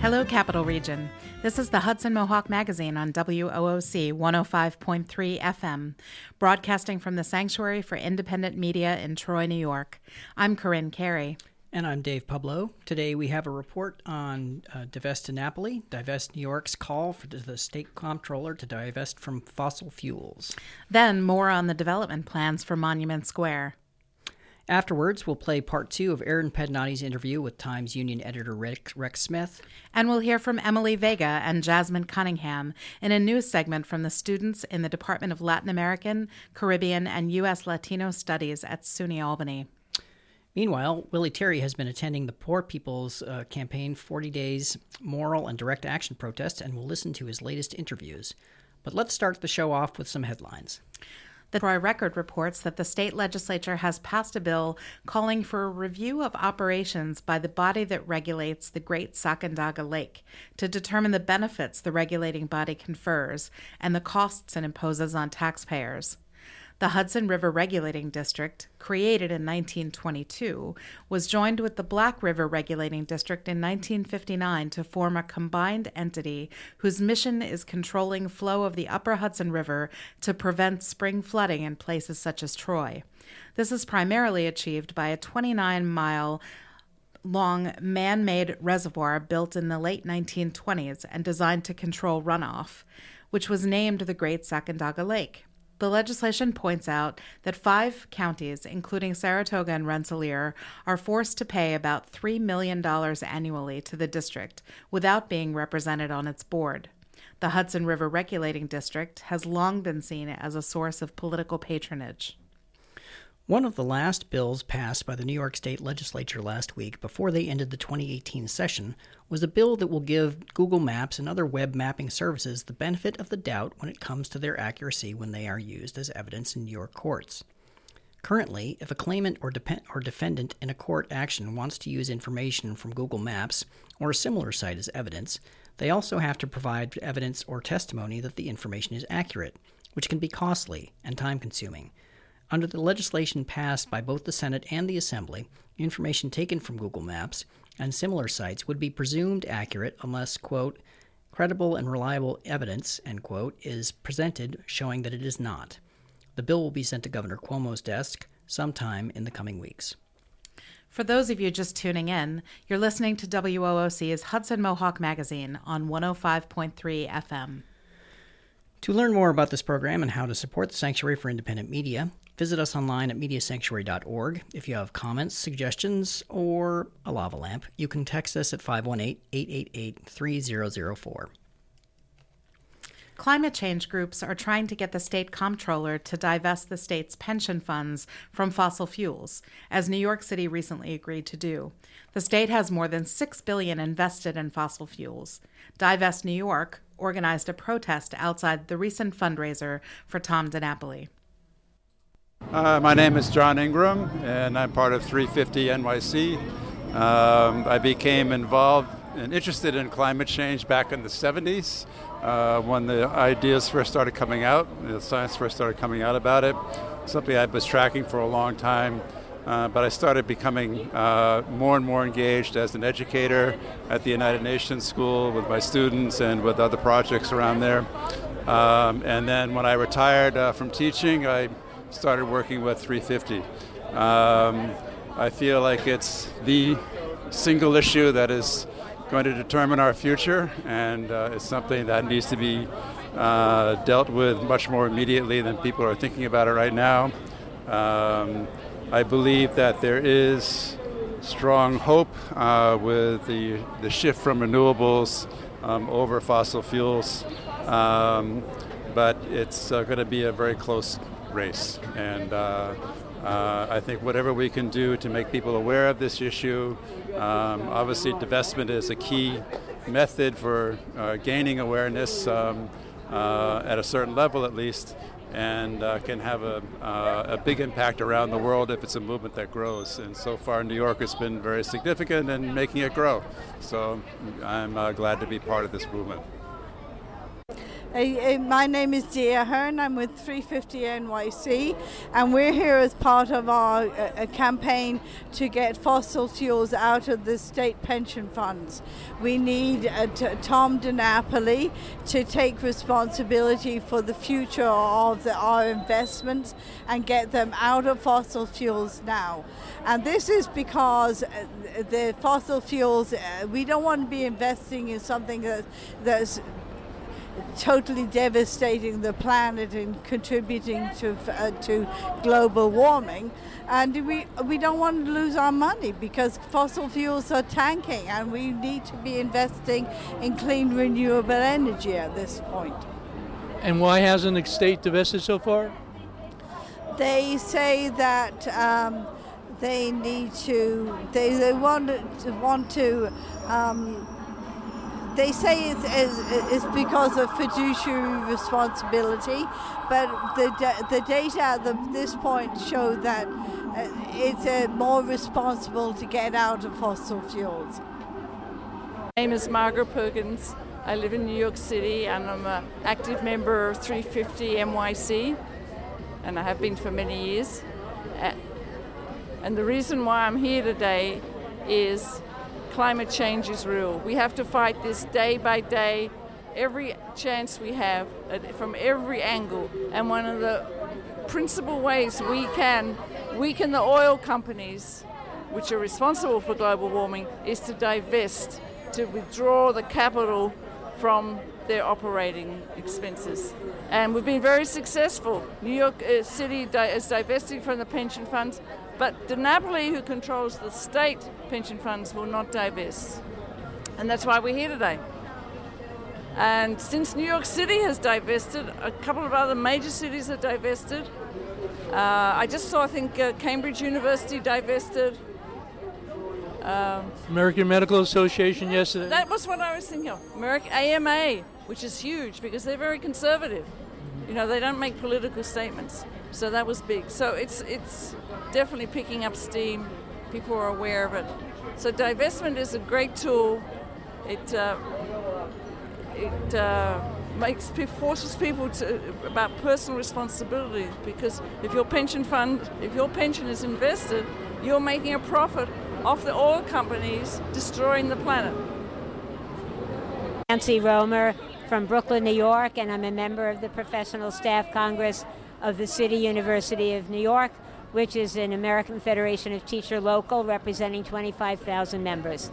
Hello, Capital Region. This is the Hudson Mohawk Magazine on WOOC 105.3 FM, broadcasting from the Sanctuary for Independent Media in Troy, New York. I'm Corinne Carey. And I'm Dave Pablo. Today we have a report on Divest Napoli, Divest New York's call for the state comptroller to divest from fossil fuels. Then more on the development plans for Monument Square. Afterwards, we'll play part 2 of Aaron Pednati's interview with Times Union editor Rex Smith. And we'll hear from Emily Vega and Jasmine Cunningham in a news segment from the students in the Department of Latin American, Caribbean, and U.S. Latino Studies at SUNY Albany. Meanwhile, Willie Terry has been attending the Poor People's Campaign 40 Days Moral and Direct Action protest, and we'll listen to his latest interviews. But let's start the show off with some headlines. The Troy Record reports that the state legislature has passed a bill calling for a review of operations by the body that regulates the Great Sacandaga Lake to determine the benefits the regulating body confers and the costs it imposes on taxpayers. The Hudson River Regulating District, created in 1922, was joined with the Black River Regulating District in 1959 to form a combined entity whose mission is controlling flow of the upper Hudson River to prevent spring flooding in places such as Troy. This is primarily achieved by a 29-mile long man-made reservoir built in the late 1920s and designed to control runoff, which was named the Great Sacandaga Lake. The legislation points out that 5 counties, including Saratoga and Rensselaer, are forced to pay about $3 million annually to the district without being represented on its board. The Hudson River Regulating District has long been seen as a source of political patronage. One of the last bills passed by the New York State Legislature last week before they ended the 2018 session was a bill that will give Google Maps and other web mapping services the benefit of the doubt when it comes to their accuracy when they are used as evidence in New York courts. Currently, if a claimant or defendant in a court action wants to use information from Google Maps or a similar site as evidence, they also have to provide evidence or testimony that the information is accurate, which can be costly and time-consuming. Under the legislation passed by both the Senate and the Assembly, information taken from Google Maps and similar sites would be presumed accurate unless, quote, credible and reliable evidence, end quote, is presented showing that it is not. The bill will be sent to Governor Cuomo's desk sometime in the coming weeks. For those of you just tuning in, you're listening to WOOC's Hudson Mohawk Magazine on 105.3 FM. To learn more about this program and how to support the Sanctuary for Independent Media, visit us online at mediasanctuary.org. If you have comments, suggestions, or a lava lamp, you can text us at 518-888-3004. Climate change groups are trying to get the state comptroller to divest the state's pension funds from fossil fuels, as New York City recently agreed to do. The state has more than $6 billion invested in fossil fuels. Divest New York organized a protest outside the recent fundraiser for Tom DiNapoli. My name is John Ingram, and I'm part of 350 NYC. I became involved and interested in climate change back in the 70s when the ideas first started coming out, the science first started coming out about it. Something I was tracking for a long time, but I started becoming more and more engaged as an educator at the United Nations School with my students and with other projects around there. And then when I retired from teaching, I started working with 350. I feel like it's the single issue that is going to determine our future, and it's something that needs to be dealt with much more immediately than people are thinking about it right now. I believe that there is strong hope with the shift from renewables over fossil fuels, but it's going to be a very close race, and I think whatever we can do to make people aware of this issue, obviously divestment is a key method for gaining awareness at a certain level at least, and can have a big impact around the world if it's a movement that grows. And so far New York has been very significant in making it grow. So I'm glad to be part of this movement. My name is Dia Hearn. I'm with 350 NYC, and we're here as part of our campaign to get fossil fuels out of the state pension funds. We need Tom DiNapoli to take responsibility for the future of our investments and get them out of fossil fuels now. And this is because the fossil fuels, we don't want to be investing in something that's totally devastating the planet and contributing to global warming. And we don't want to lose our money because fossil fuels are tanking, and we need to be investing in clean renewable energy at this point. And why hasn't the state divested so far? They say that they need to. They want to. They say it's because of fiduciary responsibility, but the data at this point show that it's more responsible to get out of fossil fuels. My name is Margaret Perkins. I live in New York City, and I'm an active member of 350 NYC, and I have been for many years. And the reason why I'm here today is climate change is real. We have to fight this day by day, every chance we have, from every angle. And one of the principal ways we can weaken the oil companies, which are responsible for global warming, is to divest, to withdraw the capital from their operating expenses. And we've been very successful. New York City is divesting from the pension funds, but DiNapoli, who controls the state pension funds, will not divest. And that's why we're here today. And since New York City has divested, a couple of other major cities have divested. I just saw, I think, Cambridge University divested. American Medical Association yesterday. That was what I was thinking of. American AMA, which is huge because they're very conservative. You know, they don't make political statements. So that was big. So it's definitely picking up steam. People are aware of it. So divestment is a great tool. It forces people about personal responsibility, because if your pension is invested, you're making a profit off the oil companies destroying the planet. Nancy Romer from Brooklyn, New York, and I'm a member of the Professional Staff Congress of the City University of New York, which is an American Federation of Teacher Local representing 25,000 members.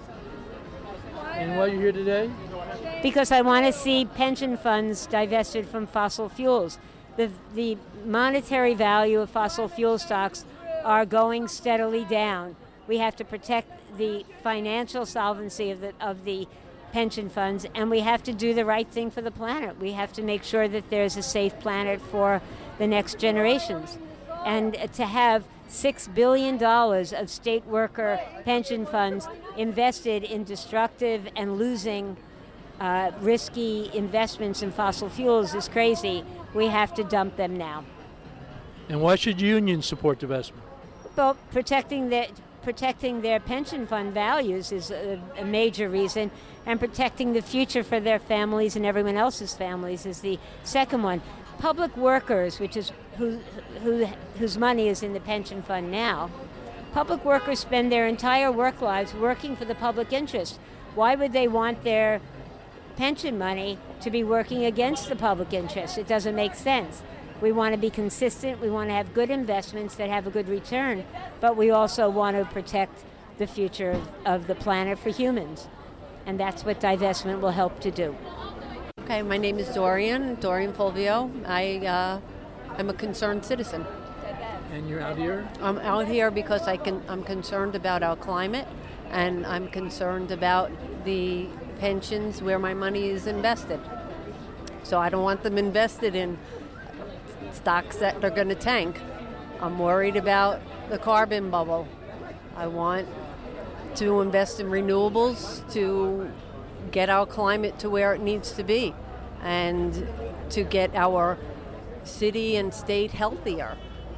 And why are you here today? Because I want to see pension funds divested from fossil fuels. The monetary value of fossil fuel stocks are going steadily down. We have to protect the financial solvency of the pension funds, and we have to do the right thing for the planet. We have to make sure that there's a safe planet for the next generations. And to have $6 billion of state worker pension funds invested in destructive and losing risky investments in fossil fuels is crazy. We have to dump them now. And why should unions support divestment? Well, protecting their pension fund values is a major reason, and protecting the future for their families and everyone else's families is the second one. Public workers, which is whose money is in the pension fund now, public workers spend their entire work lives working for the public interest. Why would they want their pension money to be working against the public interest? It doesn't make sense. We want to be consistent. We want to have good investments that have a good return, but we also want to protect the future of the planet for humans. And that's what divestment will help to do. Okay, my name is Dorian Fulvio. I'm a concerned citizen. And you're out here? I'm out here because I'm concerned about our climate, and I'm concerned about the pensions where my money is invested. So I don't want them invested in stocks that are going to tank. I'm worried about the carbon bubble. I want to invest in renewables to get our climate to where it needs to be and to get our city and state healthier.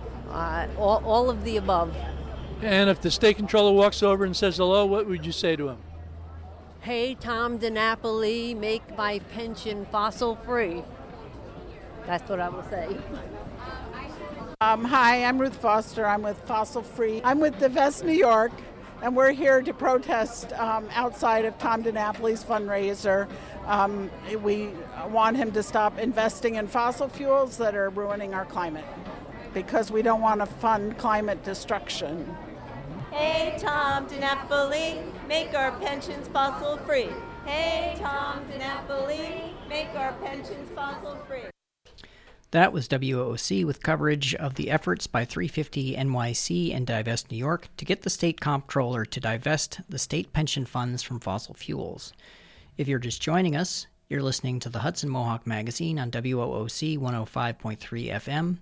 All of the above. And if the state controller walks over and says hello, what would you say to him? Hey, Tom DiNapoli, make my pension fossil free. That's what I will say. Hi, I'm Ruth Foster. I'm with Fossil Free. I'm with Divest New York, and we're here to protest outside of Tom DiNapoli's fundraiser. We want him to stop investing in fossil fuels that are ruining our climate, because we don't want to fund climate destruction. Hey, Tom DiNapoli, make our pensions fossil free. Hey, Tom DiNapoli, make our pensions fossil free. That was WOOC with coverage of the efforts by 350 NYC and Divest New York to get the state comptroller to divest the state pension funds from fossil fuels. If you're just joining us, you're listening to the Hudson Mohawk Magazine on WOOC 105.3 FM.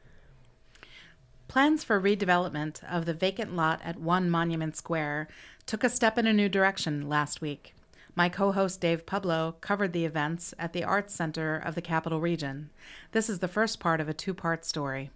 Plans for redevelopment of the vacant lot at 1 Monument Square took a step in a new direction last week. My co-host Dave Pueblo covered the events at the Arts Center of the Capital Region. This is the first part of a two-part story.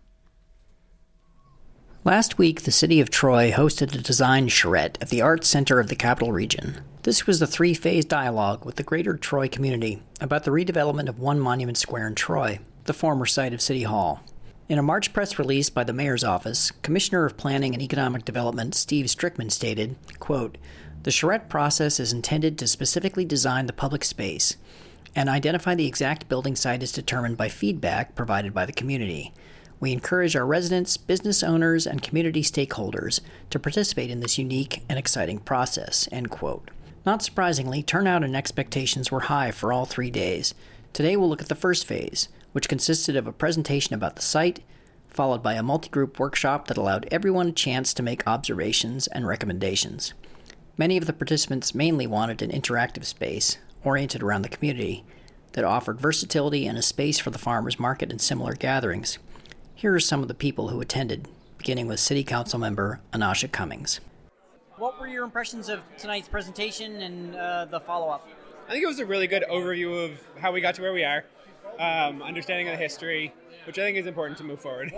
Last week, the city of Troy hosted a design charrette at the Arts Center of the Capital Region. This was the three-phase dialogue with the greater Troy community about the redevelopment of 1 Monument Square in Troy, the former site of City Hall. In a March press release by the Mayor's Office, Commissioner of Planning and Economic Development Steve Strickman stated, quote, "The charrette process is intended to specifically design the public space and identify the exact building site as determined by feedback provided by the community. We encourage our residents, business owners, and community stakeholders to participate in this unique and exciting process," end quote. Not surprisingly, turnout and expectations were high for all 3 days. Today we'll look at the first phase, which consisted of a presentation about the site, followed by a multi-group workshop that allowed everyone a chance to make observations and recommendations. Many of the participants mainly wanted an interactive space, oriented around the community, that offered versatility and a space for the farmers market and similar gatherings. Here are some of the people who attended, beginning with City Council member Anasha Cummings. What were your impressions of tonight's presentation and the follow-up? I think it was a really good overview of how we got to where we are, understanding of the history, which I think is important to move forward.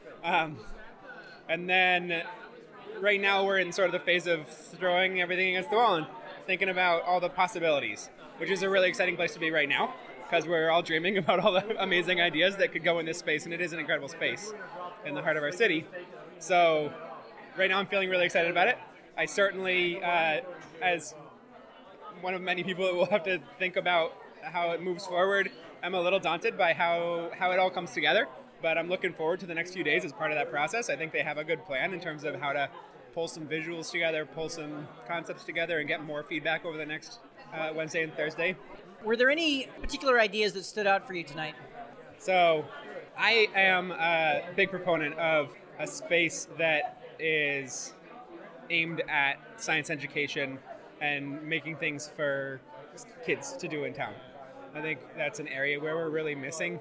And then right now we're in sort of the phase of throwing everything against the wall and thinking about all the possibilities, which is a really exciting place to be right now, because we're all dreaming about all the amazing ideas that could go in this space, and it is an incredible space in the heart of our city. So right now I'm feeling really excited about it. I certainly, as one of many people that will have to think about how it moves forward, I'm a little daunted by how it all comes together, but I'm looking forward to the next few days as part of that process. I think they have a good plan in terms of how to pull some visuals together, pull some concepts together, and get more feedback over the next Wednesday and Thursday. Were there any particular ideas that stood out for you tonight? So I am a big proponent of a space that is aimed at science education and making things for kids to do in town. I think that's an area where we're really missing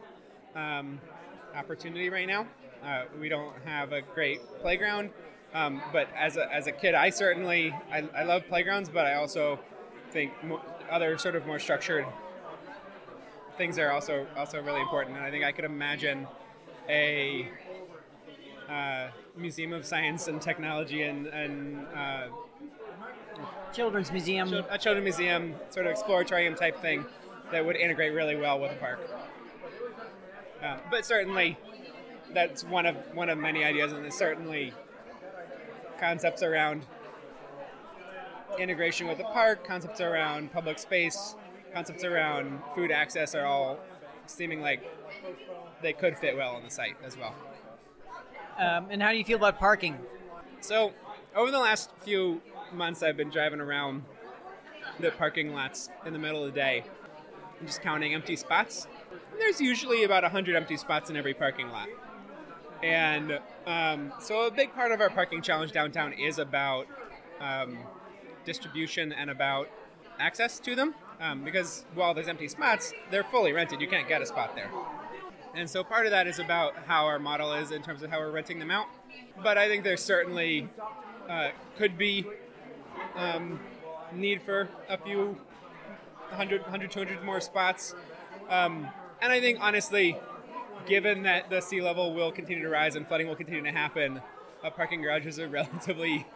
opportunity right now. We don't have a great playground, but as a kid, I love playgrounds, but I also think other sort of more structured things are also really important. And I think I could imagine a museum of science and technology and children's museum. A children's museum, sort of exploratorium type thing that would integrate really well with the park. But certainly, that's one of many ideas, and there's certainly concepts around integration with the park, concepts around public space, concepts around food access are all seeming like they could fit well on the site as well. And how do you feel about parking? So, over the last few months, I've been driving around the parking lots in the middle of the day and just counting empty spots. And there's usually about 100 empty spots in every parking lot. And so a big part of our parking challenge downtown is about distribution and about access to them. Because while there's empty spots, they're fully rented. You can't get a spot there. And so part of that is about how our model is in terms of how we're renting them out. But I think there's certainly could be need for a few 100, 200 more spots. And I think, honestly, given that the sea level will continue to rise and flooding will continue to happen, a parking garage is a relatively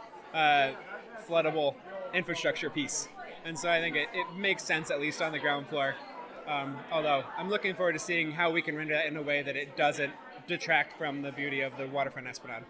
floodable infrastructure piece. And so I think it makes sense, at least on the ground floor, Although I'm looking forward to seeing how we can render that in a way that it doesn't detract from the beauty of the waterfront esplanade.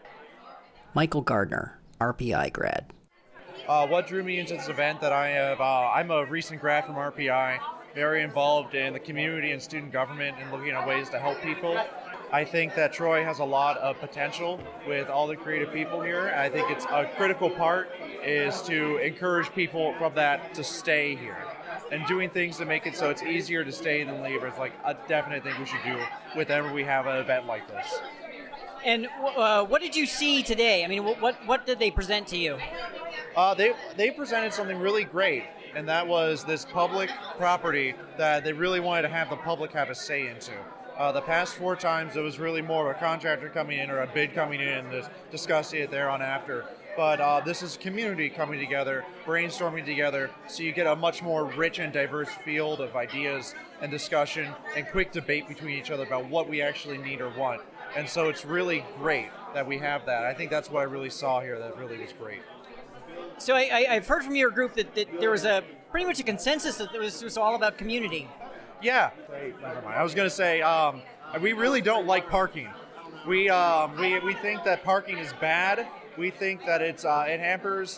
Michael Gardner, RPI grad. What drew me into this event that I'm a recent grad from RPI, very involved in the community and student government and looking at ways to help people. I think that Troy has a lot of potential with all the creative people here. I think it's a critical part is to encourage people from that to stay here. And doing things to make it so it's easier to stay than leave is like a definite thing we should do whenever we have an event like this. And what did you see today? I mean, what did they present to you? They presented something really great, and that was this public property that they really wanted to have the public have a say into. The past 4 times, it was really more of a contractor coming in or a bid coming in and discussing it there on after. But this is community coming together, brainstorming together, so you get a much more rich and diverse field of ideas and discussion and quick debate between each other about what we actually need or want. And so it's really great that we have that. I think that's what I really saw here that really was great. So I've heard from your group that there was pretty much a consensus that it was all about community. Yeah. Never mind. I was going to say, we really don't like parking. We think that parking is bad. We think that it hampers,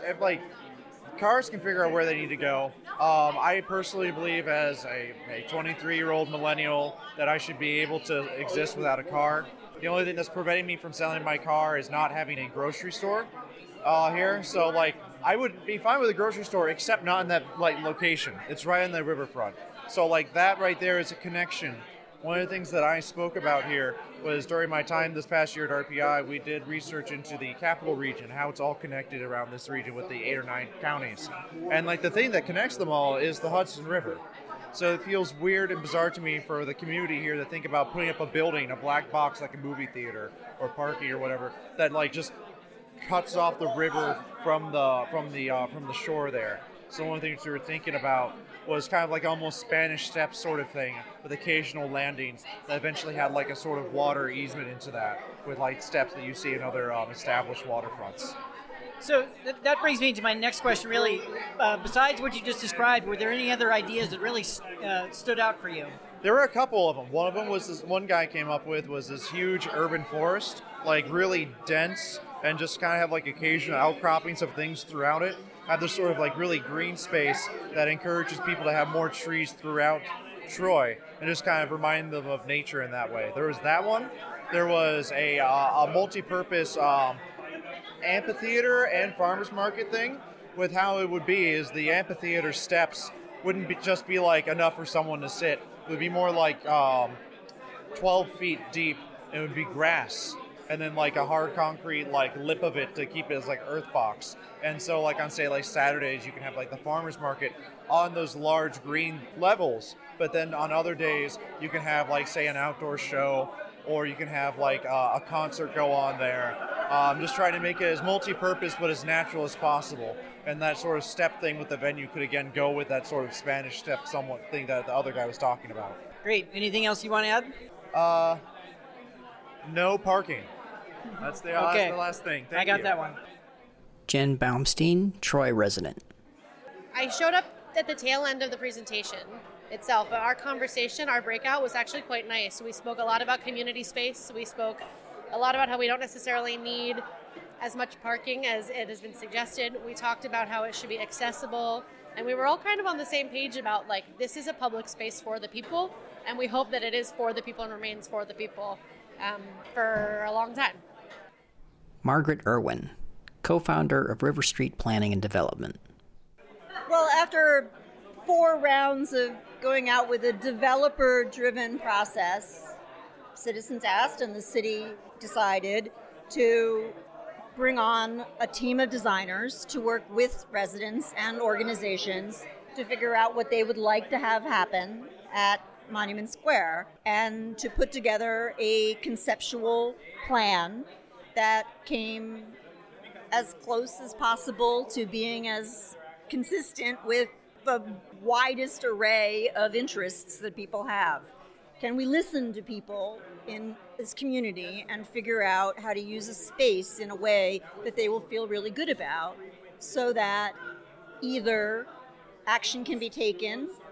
cars can figure out where they need to go. I personally believe as a 23-year-old millennial that I should be able to exist without a car. The only thing that's preventing me from selling my car is not having a grocery store here. So, I would be fine with a grocery store, except not in that, location. It's right on the riverfront. So, that right there is a connection. One of the things that I spoke about here was during my time this past year at RPI, we did research into the capital region, how it's all connected around this region with the 8 or 9 counties. And, the thing that connects them all is the Hudson River. So it feels weird and bizarre to me for the community here to think about putting up a building, a black box like a movie theater or parking or whatever, that just cuts off the river from the shore there. So one of the things we were thinking about was kind of almost Spanish Steps sort of thing with occasional landings that eventually had a sort of water easement into that with steps that you see in other established waterfronts. So that brings me to my next question, really. Besides what you just described, were there any other ideas that really stood out for you? There were a couple of them. One of them was this one guy came up with was this huge urban forest, really dense, and just kind of have occasional outcroppings of things throughout it. Have this sort of really green space that encourages people to have more trees throughout Troy and just kind of remind them of nature in that way. There was that one. There was a multi-purpose amphitheater and farmers market thing with how it would be is the amphitheater steps wouldn't just be enough for someone to sit. It would be more 12 feet deep. It would be grass and then a hard concrete lip of it to keep it as earth box. And so on say Saturdays you can have the farmers market on those large green levels, but then on other days you can have say an outdoor show or you can have a concert go on there. Just trying to make it as multi-purpose but as natural as possible. And that sort of step thing with the venue could again go with that sort of Spanish step somewhat thing that the other guy was talking about. Great. Anything else you want to add? No parking. That's the last thing. Thank I got you. that one. Jen Baumstein, Troy resident. I showed up at the tail end of the presentation itself, but our conversation, our breakout was actually quite nice. We spoke a lot about community space. We spoke a lot about how we don't necessarily need as much parking as it has been suggested. We talked about how it should be accessible, and we were all kind of on the same page about this is a public space for the people, and we hope that it is for the people and remains for the people for a long time. Margaret Irwin, co-founder of River Street Planning and Development. Well, after 4 rounds of going out with a developer-driven process, citizens asked and the city decided to bring on a team of designers to work with residents and organizations to figure out what they would like to have happen at Monument Square and to put together a conceptual plan that came as close as possible to being as consistent with the widest array of interests that people have. Can we listen to people in this community and figure out how to use a space in a way that they will feel really good about so that either action can be taken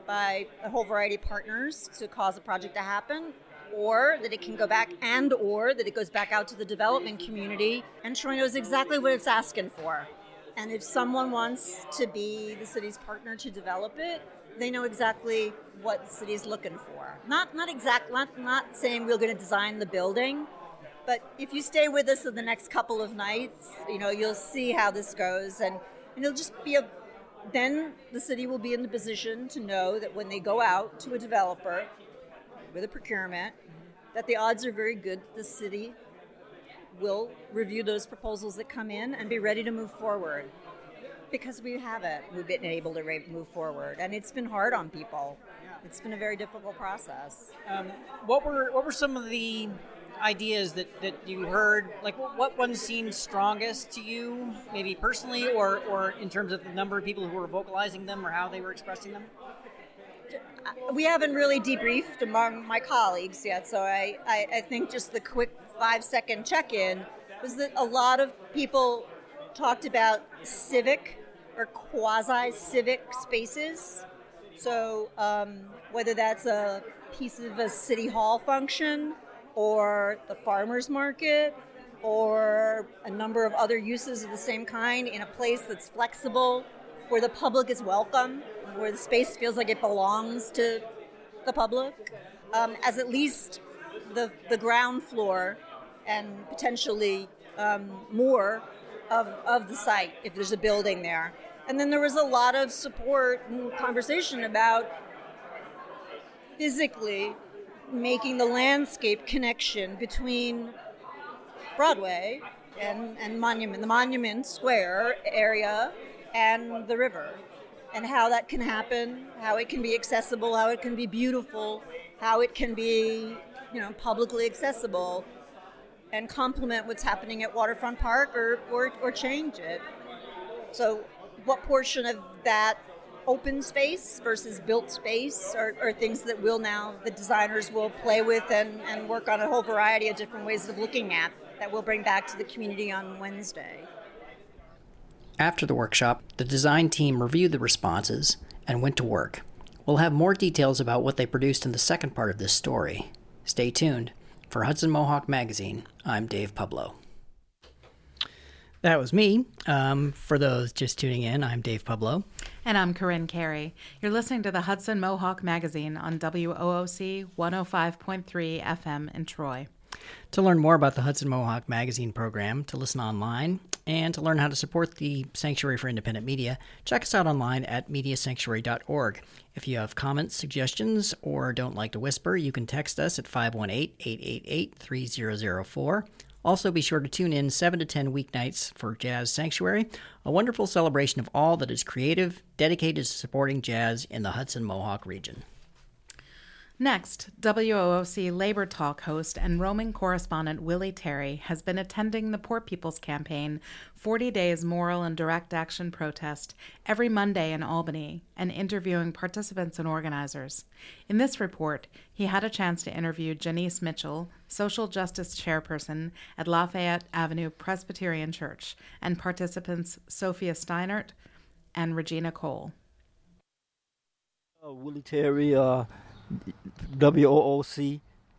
by a whole variety of partners to cause a project to happen, or that it can go back or that it goes back out to the development community, and Troy knows exactly what it's asking for. And if someone wants to be the city's partner to develop it, they know exactly what the city's looking for. Not saying we're going to design the building, but if you stay with us for the next couple of nights, you'll see how this goes, and it'll just be then the city will be in the position to know that when they go out to a developer with a procurement, that the odds are very good the city will review those proposals that come in and be ready to move forward. Because we've been able to move forward, and it's been hard on people. It's been a very difficult process. What were some of the ideas that you heard? Like, what ones seemed strongest to you, maybe personally, or in terms of the number of people who were vocalizing them or how they were expressing them? We haven't really debriefed among my colleagues yet, so I think just the quick 5-second check-in was that a lot of people talked about civic or quasi-civic spaces. So whether that's a piece of a city hall function or the farmer's market or a number of other uses of the same kind in a place that's flexible, where the public is welcome, where the space feels like it belongs to the public, as at least the ground floor and potentially more of the site if there's a building there. And then there was a lot of support and conversation about physically making the landscape connection between Broadway and Monument, the Monument Square area, and the river, and how that can happen, how it can be accessible, how it can be beautiful, how it can be, publicly accessible, and complement what's happening at Waterfront Park or change it. So what portion of that open space versus built space are things that the designers will play with and work on a whole variety of different ways of looking at that we'll bring back to the community on Wednesday. After the workshop, the design team reviewed the responses and went to work. We'll have more details about what they produced in the second part of this story. Stay tuned. For Hudson Mohawk Magazine, I'm Dave Pablo. That was me. For those just tuning in, I'm Dave Pablo. And I'm Corinne Carey. You're listening to the Hudson Mohawk Magazine on WOOC 105.3 FM in Troy. To learn more about the Hudson Mohawk Magazine program, to listen online, and to learn how to support the Sanctuary for Independent Media, check us out online at mediasanctuary.org. If you have comments, suggestions, or don't like to whisper, you can text us at 518-888-3004. Also, be sure to tune in 7 to 10 weeknights for Jazz Sanctuary, a wonderful celebration of all that is creative, dedicated to supporting jazz in the Hudson Mohawk region. Next, WOOC Labor Talk host and roaming correspondent Willie Terry has been attending the Poor People's Campaign 40 Days Moral and Direct Action Protest every Monday in Albany and interviewing participants and organizers. In this report, he had a chance to interview Janice Mitchell, Social Justice Chairperson at Lafayette Avenue Presbyterian Church, and participants Sophia Steinert and Regina Cole. Willie Terry, WOOC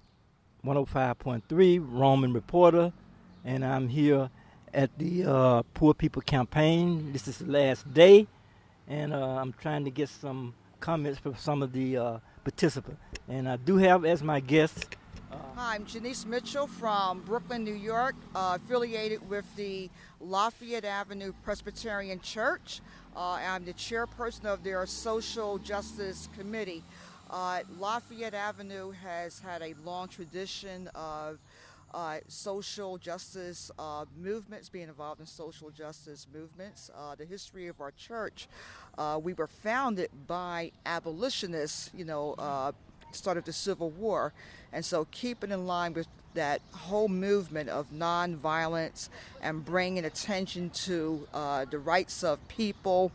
105.3 Roman reporter, and I'm here at the Poor People Campaign. This is the last day, and I'm trying to get some comments from some of the participants. And I do have as my guest. Hi, I'm Janice Mitchell from Brooklyn, New York, affiliated with the Lafayette Avenue Presbyterian Church. I'm the chairperson of their Social Justice Committee. Lafayette Avenue has had a long tradition of social justice movements, being involved in social justice movements. The history of our church, we were founded by abolitionists, start of the Civil War. And so keeping in line with that whole movement of nonviolence and bringing attention to the rights of people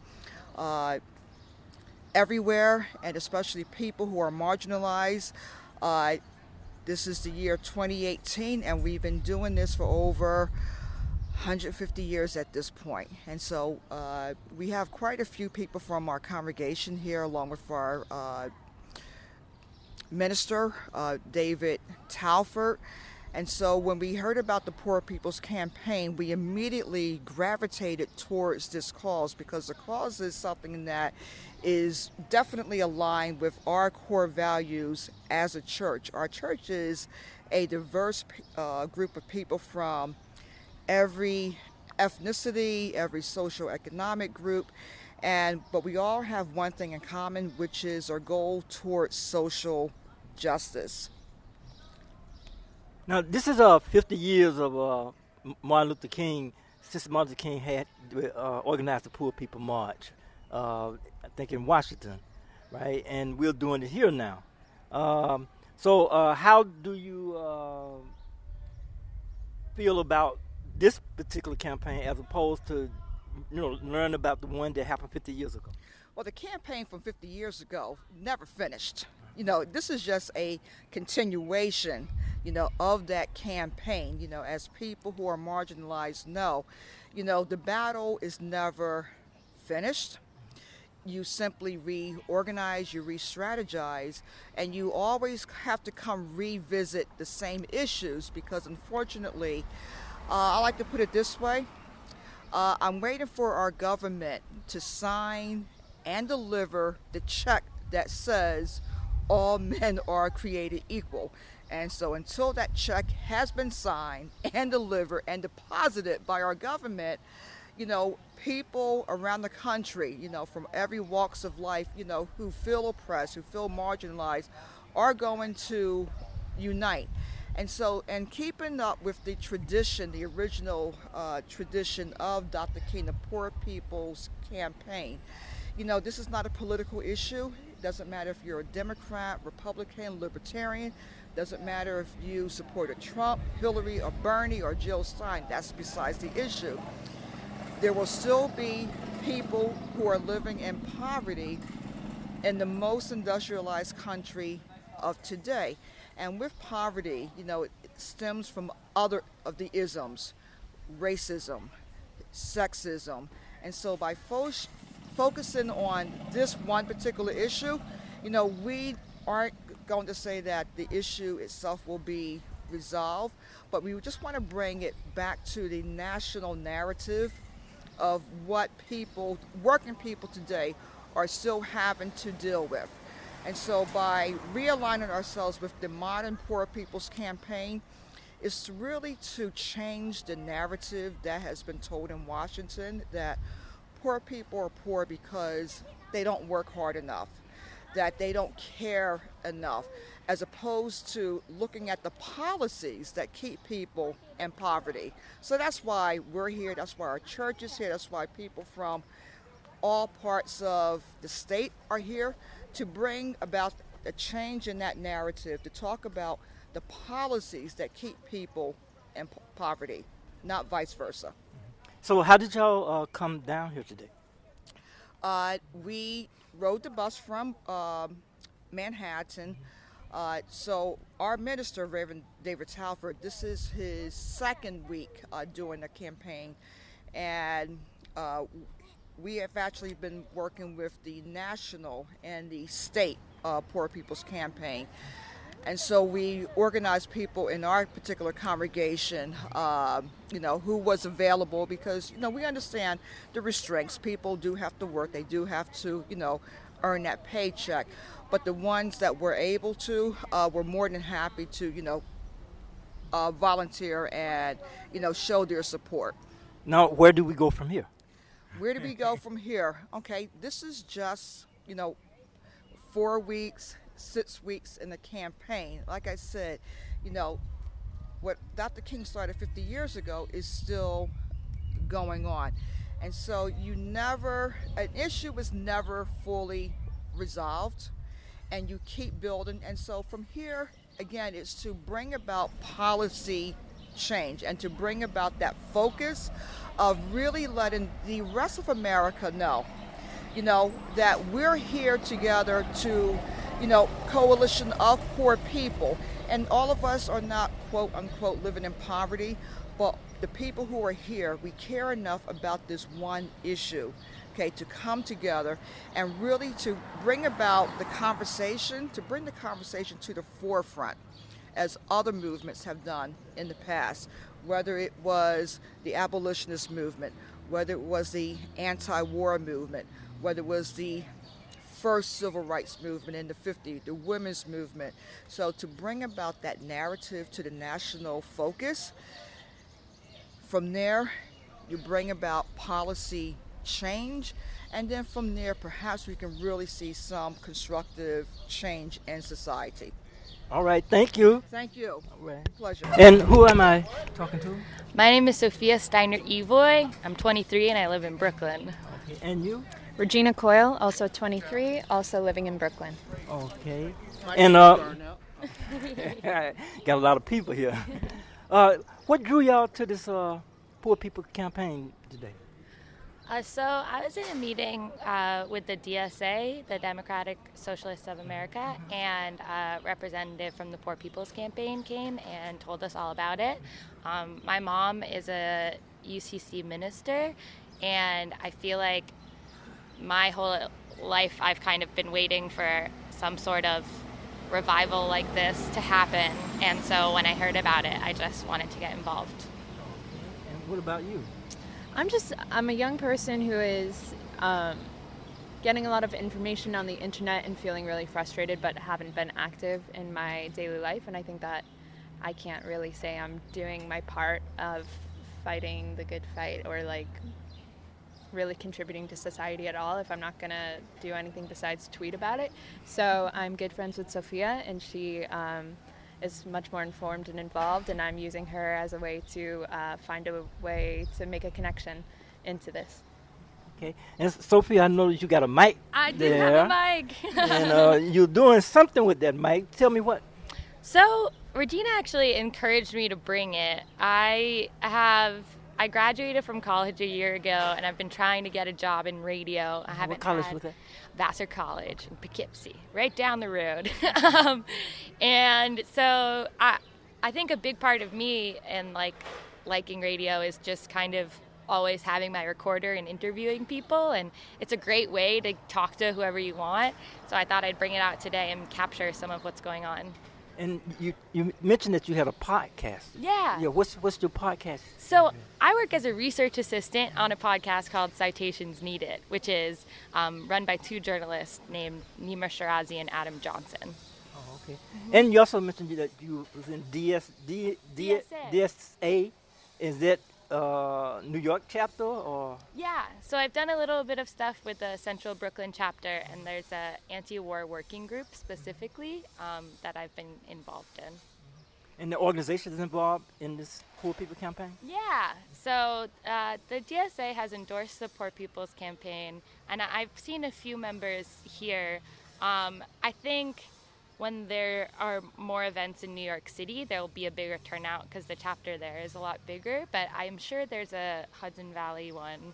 everywhere, and especially people who are marginalized. This is the year 2018, and we've been doing this for over 150 years at this point. And so we have quite a few people from our congregation here, along with our minister, David Talford. And so when we heard about the Poor People's Campaign, we immediately gravitated towards this cause, because the cause is something that is definitely aligned with our core values as a church. Our church is a diverse group of people from every ethnicity, every socioeconomic group, but we all have one thing in common, which is our goal towards social justice. Now, this is 50 years of Martin Luther King, since Martin Luther King had organized the Poor People March, I think in Washington, right? And we're doing it here now. So how do you feel about this particular campaign as opposed to, learn about the one that happened 50 years ago? Well, the campaign from 50 years ago never finished. This is just a continuation, of that campaign. As people who are marginalized know, the battle is never finished. You simply reorganize, you re-strategize, and you always have to come revisit the same issues, because unfortunately, I like to put it this way, I'm waiting for our government to sign and deliver the check that says all men are created equal. And so until that check has been signed and delivered and deposited by our government, people around the country, from every walks of life, who feel oppressed, who feel marginalized, are going to unite. And so, and keeping up with the tradition, the original tradition of Dr. King, the Poor People's Campaign, this is not a political issue. It doesn't matter if you're a Democrat, Republican, Libertarian. Doesn't matter if you supported Trump, Hillary, or Bernie, or Jill Stein. That's besides the issue. There will still be people who are living in poverty in the most industrialized country of today. And with poverty, it stems from other of the isms, racism, sexism. And so by focusing on this one particular issue, we aren't going to say that the issue itself will be resolved, but we just want to bring it back to the national narrative of what working people today are still having to deal with. And so by realigning ourselves with the modern Poor People's Campaign, is really to change the narrative that has been told in Washington, that poor people are poor because they don't work hard enough, that they don't care enough, as opposed to looking at the policies that keep people in poverty. So that's why we're here, that's why our church is here, that's why people from all parts of the state are here, to bring about a change in that narrative, to talk about the policies that keep people in poverty, not vice versa. So how did y'all come down here today? We rode the bus from Manhattan. So our minister, Reverend David Talford, this is his second week doing the campaign, and we have actually been working with the national and the state Poor People's Campaign. And so we organized people in our particular congregation, who was available, because, we understand the restraints. People do have to work. They do have to, earn that paycheck. But the ones that were able to were more than happy to, volunteer and, show their support. Now, where do we go from here? Where do we go from here? Okay, this is just, 4 weeks, 6 weeks in the campaign. Like I said, what Dr. King started 50 years ago is still going on. And so an issue is never fully resolved, and you keep building. And so from here, again, it's to bring about policy change and to bring about that focus of really letting the rest of America know, that we're here together to coalition of poor people. And all of us are not, quote unquote, living in poverty, but the people who are here, we care enough about this one issue, okay, to come together and really to bring about the conversation, to bring the conversation to the forefront, as other movements have done in the past, whether it was the abolitionist movement, whether it was the anti-war movement, whether it was the first civil rights movement in the 50s, the women's movement. So to bring about that narrative to the national focus, from there you bring about policy change, and then from there perhaps we can really see some constructive change in society. All right, thank you. Thank you. All right. Pleasure. And who am I talking to? My name is Sophia Steiner Evoy. I'm 23 and I live in Brooklyn. Okay. And you? Regina Coyle, also 23, also living in Brooklyn. Okay. And got a lot of people here. What drew y'all to this Poor People campaign today? So I was in a meeting with the DSA, the Democratic Socialists of America, and a representative from the Poor People's Campaign came and told us all about it. My mom is a UCC minister, and I feel like my whole life I've kind of been waiting for some sort of revival like this to happen, and so when I heard about it, I just wanted to get involved. And what about you? I'm a young person who is getting a lot of information on the internet and feeling really frustrated, but haven't been active in my daily life, and I think that I can't really say I'm doing my part of fighting the good fight or like really contributing to society at all if I'm not going to do anything besides tweet about it. So I'm good friends with Sophia, and she is much more informed and involved, and I'm using her as a way to find a way to make a connection into this. Okay. And Sophia, I know that you got a mic. I do there, have a mic. And you're doing something with that mic. Tell me what. So Regina actually encouraged me to bring it. I graduated from college a year ago, and I've been trying to get a job in radio. I haven't What college had was that? Vassar College in Poughkeepsie, right down the road. And so I think a big part of me and liking radio is just kind of always having my recorder and interviewing people, and it's a great way to talk to whoever you want. So I thought I'd bring it out today and capture some of what's going on. And you mentioned that you had a podcast. Yeah. Yeah. What's your podcast? So I work as a research assistant on a podcast called Citations Needed, which is run by two journalists named Nima Shirazi and Adam Johnson. Oh, okay. And you also mentioned that you was in DSA. Is that New York chapter or? Yeah. So I've done a little bit of stuff with the Central Brooklyn chapter, and there's a anti-war working group specifically that I've been involved in. And the organization is involved in this Poor People campaign? Yeah. So the DSA has endorsed the Poor People's Campaign, and I've seen a few members here. I think when there are more events in New York City, there will be a bigger turnout because the chapter there is a lot bigger. But I'm sure there's a Hudson Valley one.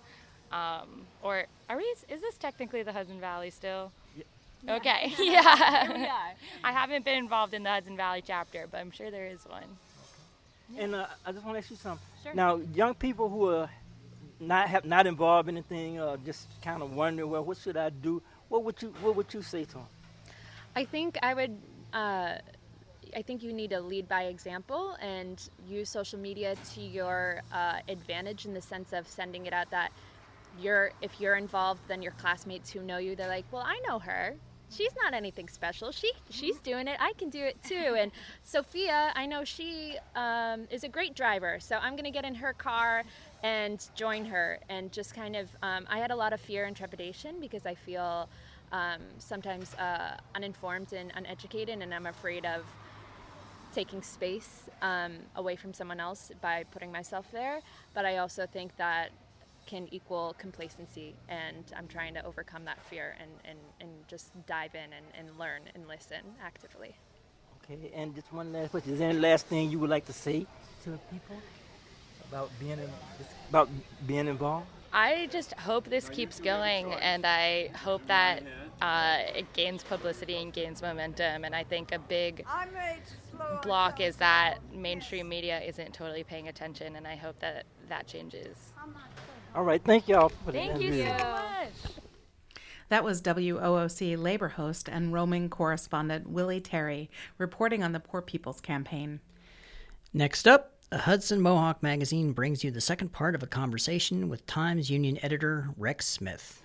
Is this technically the Hudson Valley still? Yeah. Okay. Yeah. Here we are. I haven't been involved in the Hudson Valley chapter, but I'm sure there is one. Okay. And I just want to ask you something. Sure. Now, young people who are not involved in anything, just kind of wondering, well, what should I do? What would you say to them? I think I think you need to lead by example and use social media to your advantage in the sense of sending it out that if you're involved, then your classmates who know you, they're like, well, I know her. She's not anything special. She's doing it. I can do it too. And Sophia, I know she is a great driver, so I'm going to get in her car and join her. And just kind of, I had a lot of fear and trepidation because I feel sometimes uninformed and uneducated, and I'm afraid of taking space away from someone else by putting myself there. But I also think that can equal complacency, and I'm trying to overcome that fear and just dive in and learn and listen actively. Okay, and just one last question. Is there any last thing you would like to say to people about being involved? I just hope this keeps going, and I hope that it gains publicity and gains momentum. And I think a big block is that mainstream media isn't totally paying attention, and I hope that that changes. All right, thank y'all. Thank you so much. That was WOOC labor host and roaming correspondent Willie Terry reporting on the Poor People's Campaign. Next up, Hudson Mohawk Magazine brings you the second part of a conversation with Times Union editor Rex Smith.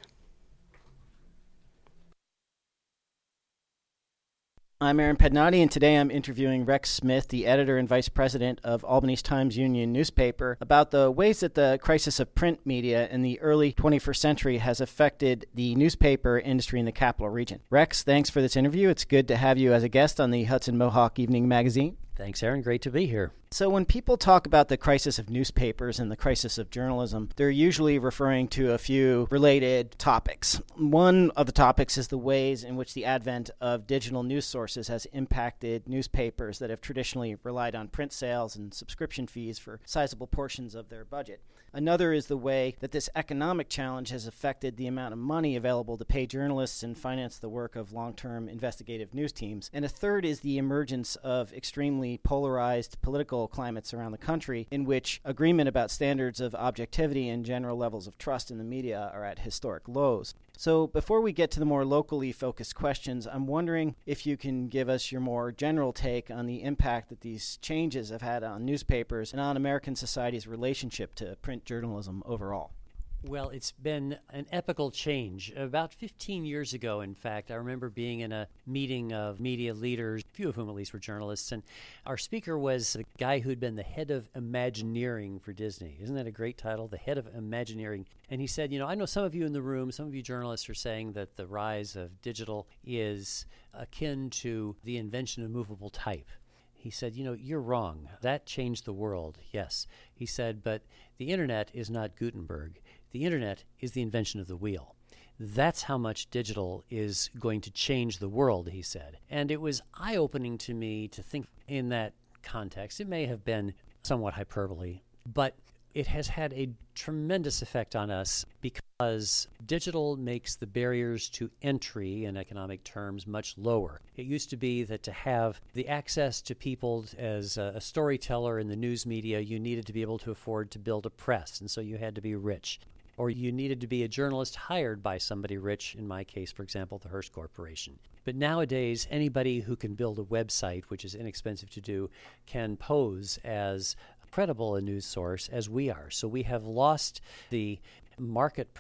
I'm Aaron Pednati, and today I'm interviewing Rex Smith, the editor and vice president of Albany's Times-Union newspaper, about the ways that the crisis of print media in the early 21st century has affected the newspaper industry in the Capital Region. Rex, thanks for this interview. It's good to have you as a guest on the Hudson Mohawk Evening Magazine. Thanks, Aaron. Great to be here. So when people talk about the crisis of newspapers and the crisis of journalism, they're usually referring to a few related topics. One of the topics is the ways in which the advent of digital news sources has impacted newspapers that have traditionally relied on print sales and subscription fees for sizable portions of their budget. Another is the way that this economic challenge has affected the amount of money available to pay journalists and finance the work of long-term investigative news teams. And a third is the emergence of extremely polarized political climates around the country in which agreement about standards of objectivity and general levels of trust in the media are at historic lows. So before we get to the more locally focused questions, I'm wondering if you can give us your more general take on the impact that these changes have had on newspapers and on American society's relationship to print journalism overall. Well, it's been an epical change. About 15 years ago, in fact, I remember being in a meeting of media leaders, a few of whom at least were journalists, and our speaker was a guy who'd been the head of Imagineering for Disney. Isn't that a great title? The head of Imagineering. And he said, I know some of you in the room, some of you journalists are saying that the rise of digital is akin to the invention of movable type. He said, you're wrong. That changed the world, yes. He said, but the internet is not Gutenberg. The internet is the invention of the wheel. That's how much digital is going to change the world, he said. And it was eye-opening to me to think in that context. It may have been somewhat hyperbole, but it has had a tremendous effect on us because digital makes the barriers to entry in economic terms much lower. It used to be that to have the access to people as a storyteller in the news media, you needed to be able to afford to build a press, and so you had to be rich. Or you needed to be a journalist hired by somebody rich, in my case, for example, the Hearst Corporation. But nowadays, anybody who can build a website, which is inexpensive to do, can pose as credible a news source as we are. So we have lost the market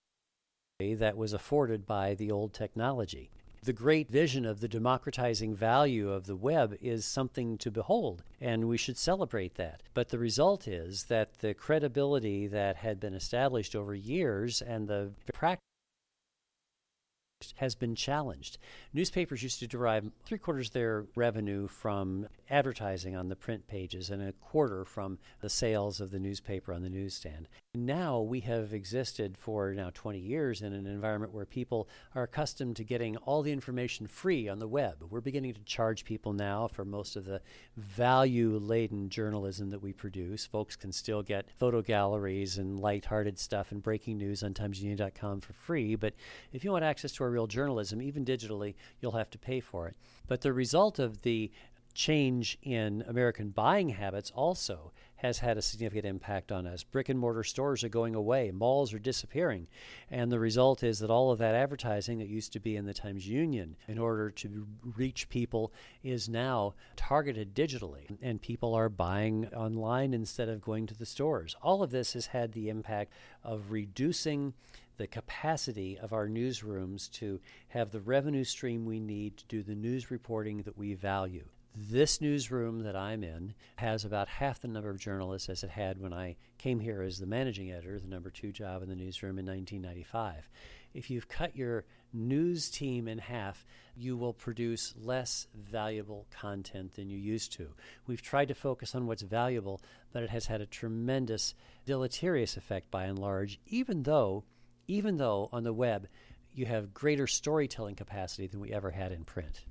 that was afforded by the old technology. The great vision of the democratizing value of the web is something to behold, and we should celebrate that. But the result is that the credibility that had been established over years and the practice has been challenged. Newspapers used to derive 3/4 of their revenue from advertising on the print pages and 1/4 from the sales of the newspaper on the newsstand. Now we have existed for 20 years in an environment where people are accustomed to getting all the information free on the web. We're beginning to charge people now for most of the value-laden journalism that we produce. Folks can still get photo galleries and lighthearted stuff and breaking news on TimesUnion.com for free, but if you want access to our real journalism, even digitally, you'll have to pay for it. But the result of the change in American buying habits also has had a significant impact on us. Brick and mortar stores are going away. Malls are disappearing. And the result is that all of that advertising that used to be in the Times-Union in order to reach people is now targeted digitally. And people are buying online instead of going to the stores. All of this has had the impact of reducing the capacity of our newsrooms to have the revenue stream we need to do the news reporting that we value. This newsroom that I'm in has about half the number of journalists as it had when I came here as the managing editor, the number 2 job in the newsroom in 1995. If you've cut your news team in half, you will produce less valuable content than you used to. We've tried to focus on what's valuable, but it has had a tremendous deleterious effect by and large, even though on the web you have greater storytelling capacity than we ever had in print.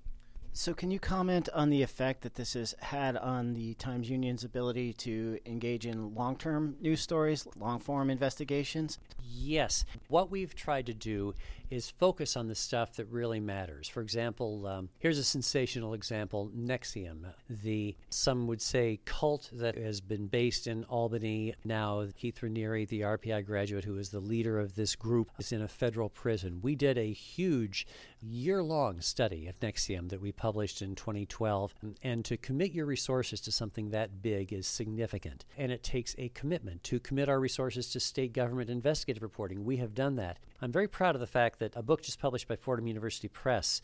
So can you comment on the effect that this has had on the Times-Union's ability to engage in long-term news stories, long-form investigations? Yes. What we've tried to do is focus on the stuff that really matters. For example, here's a sensational example, NXIVM, the, some would say, cult that has been based in Albany. Now, Keith Raniere, the RPI graduate who is the leader of this group, is in a federal prison. We did a huge year-long study of NXIVM that we published in 2012, and to commit your resources to something that big is significant. And it takes a commitment to commit our resources to state government investigative reporting. We have done that. I'm very proud of the fact that a book just published by Fordham University Press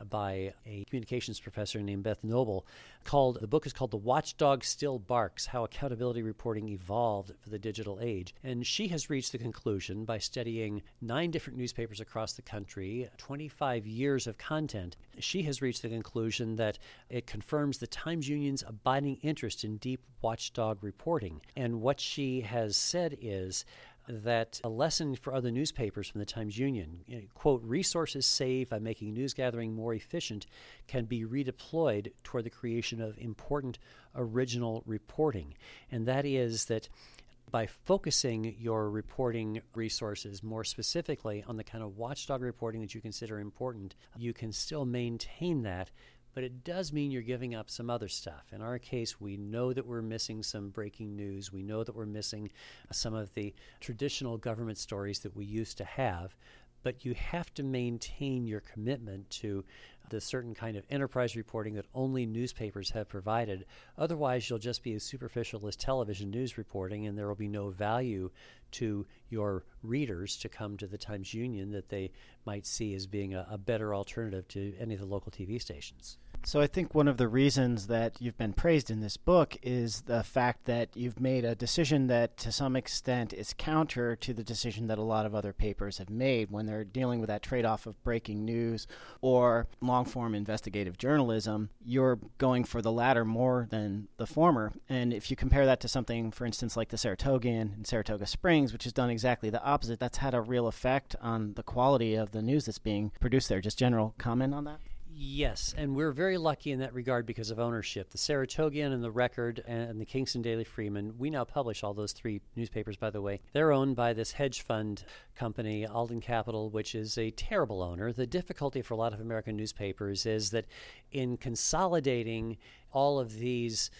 by a communications professor named Beth Noble, the book is called The Watchdog Still Barks, How Accountability Reporting Evolved for the Digital Age. And she has reached the conclusion by studying 9 different newspapers across the country, 25 years of content. She has reached the conclusion that it confirms the Times-Union's abiding interest in deep watchdog reporting. And what she has said is that a lesson for other newspapers from the Times-Union, quote, resources saved by making news gathering more efficient can be redeployed toward the creation of important original reporting. And that is that by focusing your reporting resources more specifically on the kind of watchdog reporting that you consider important, you can still maintain that. But it does mean you're giving up some other stuff. In our case, we know that we're missing some breaking news. We know that we're missing some of the traditional government stories that we used to have. But you have to maintain your commitment to the certain kind of enterprise reporting that only newspapers have provided. Otherwise, you'll just be as superficial as television news reporting, and there will be no value to your readers to come to the Times-Union that they might see as being a better alternative to any of the local TV stations. So I think one of the reasons that you've been praised in this book is the fact that you've made a decision that to some extent is counter to the decision that a lot of other papers have made when they're dealing with that trade-off of breaking news or long-form investigative journalism. You're going for the latter more than the former. And if you compare that to something, for instance, like the Saratogian in Saratoga Springs, which has done exactly the opposite, that's had a real effect on the quality of the news that's being produced there. Just general comment on that? Yes, and we're very lucky in that regard because of ownership. The Saratogian and the Record and the Kingston Daily Freeman, we now publish all those 3 newspapers, by the way. They're owned by this hedge fund company, Alden Capital, which is a terrible owner. The difficulty for a lot of American newspapers is that in consolidating all of these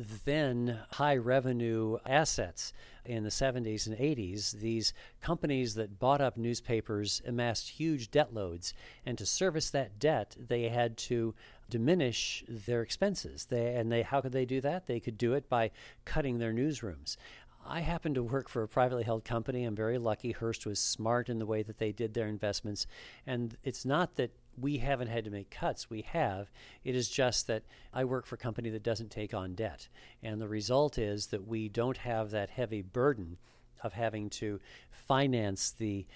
then high revenue assets in the 70s and 80s, these companies that bought up newspapers amassed huge debt loads, and to service that debt they had to diminish their expenses. How could they do that? They could do it by cutting their newsrooms. I happen to work for a privately held company. I'm very lucky. Hearst was smart in the way that they did their investments, and it's not that we haven't had to make cuts. We have. It is just that I work for a company that doesn't take on debt. And the result is that we don't have that heavy burden of having to finance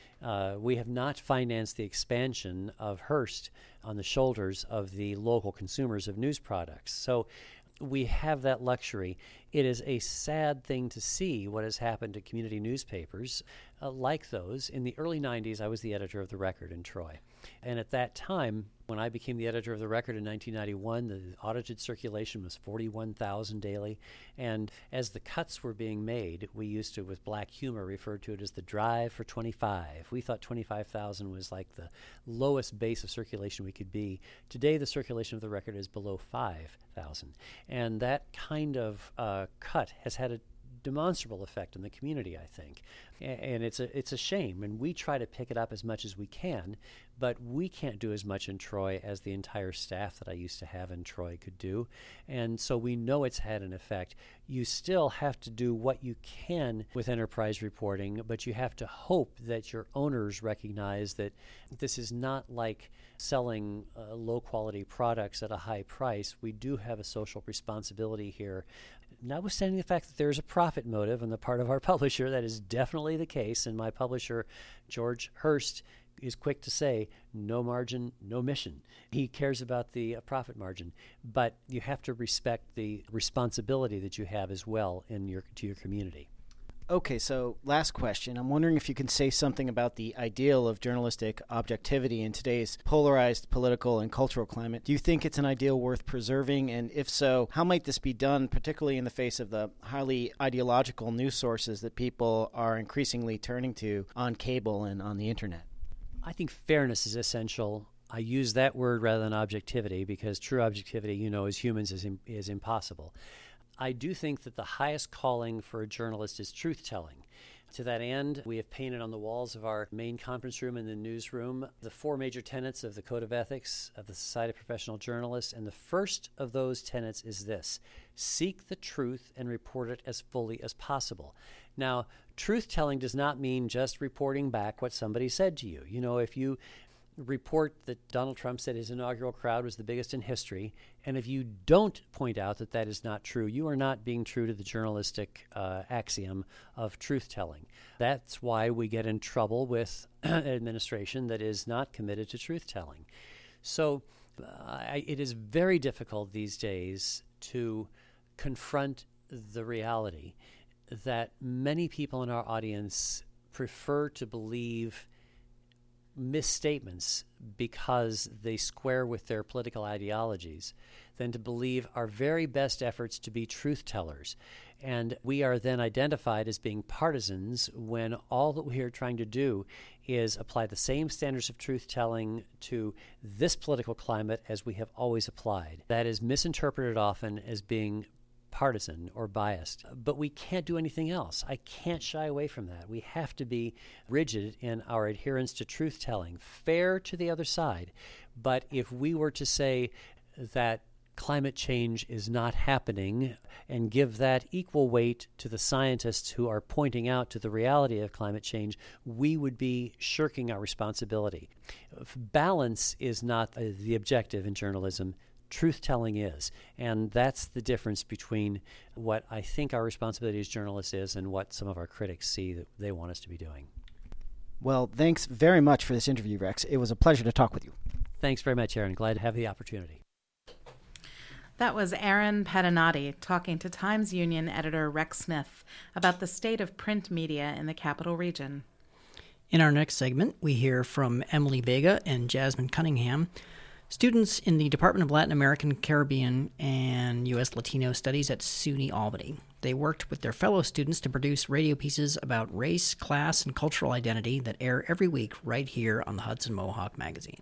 we have not financed the expansion of Hearst on the shoulders of the local consumers of news products. So we have that luxury. It is a sad thing to see what has happened to community newspapers like those. In the early 90s, I was the editor of The Record in Troy. And at that time, when I became the editor of The Record in 1991, the audited circulation was 41,000 daily. And as the cuts were being made, we used to, with black humor, refer to it as the drive for 25. We thought 25,000 was like the lowest base of circulation we could be. Today, the circulation of The Record is below 5,000. And that kind of cut has had a demonstrable effect in the community, I think. And it's a shame. And we try to pick it up as much as we can, but we can't do as much in Troy as the entire staff that I used to have in Troy could do. And so we know it's had an effect. You still have to do what you can with enterprise reporting, but you have to hope that your owners recognize that this is not like selling low-quality products at a high price. We do have a social responsibility here. Notwithstanding the fact that there's a profit motive on the part of our publisher, that is definitely the case. And my publisher, George Hearst, is quick to say, no margin, no mission. He cares about the profit margin. But you have to respect the responsibility that you have as well to your community. Okay, so last question. I'm wondering if you can say something about the ideal of journalistic objectivity in today's polarized political and cultural climate. Do you think it's an ideal worth preserving? And if so, how might this be done, particularly in the face of the highly ideological news sources that people are increasingly turning to on cable and on the internet? I think fairness is essential. I use that word rather than objectivity because true objectivity, as humans, is impossible. I do think that the highest calling for a journalist is truth-telling. To that end, we have painted on the walls of our main conference room and the newsroom the 4 major tenets of the Code of Ethics of the Society of Professional Journalists, and the first of those tenets is this: seek the truth and report it as fully as possible. Now, truth-telling does not mean just reporting back what somebody said to you. If you report that Donald Trump said his inaugural crowd was the biggest in history, and if you don't point out that that is not true, you are not being true to the journalistic axiom of truth-telling. That's why we get in trouble with an administration that is not committed to truth-telling. So it is very difficult these days to confront the reality that many people in our audience prefer to believe misstatements because they square with their political ideologies than to believe our very best efforts to be truth tellers. And we are then identified as being partisans when all that we are trying to do is apply the same standards of truth telling to this political climate as we have always applied. That is misinterpreted often as being partisan or biased, but we can't do anything else. I can't shy away from that. We have to be rigid in our adherence to truth-telling, fair to the other side. But if we were to say that climate change is not happening and give that equal weight to the scientists who are pointing out to the reality of climate change, we would be shirking our responsibility. Balance is not the objective in journalism. Truth-telling is, and that's the difference between what I think our responsibility as journalists is and what some of our critics see that they want us to be doing. Well, thanks very much for this interview, Rex. It was a pleasure to talk with you. Thanks very much, Aaron. Glad to have the opportunity. That was Aaron Pedinati talking to Times Union editor Rex Smith about the state of print media in the Capital Region. In our next segment, we hear from Emily Vega and Jasmine Cunningham, students in the Department of Latin American, Caribbean, and U.S. Latino Studies at SUNY Albany. They worked with their fellow students to produce radio pieces about race, class, and cultural identity that air every week right here on the Hudson Mohawk Magazine.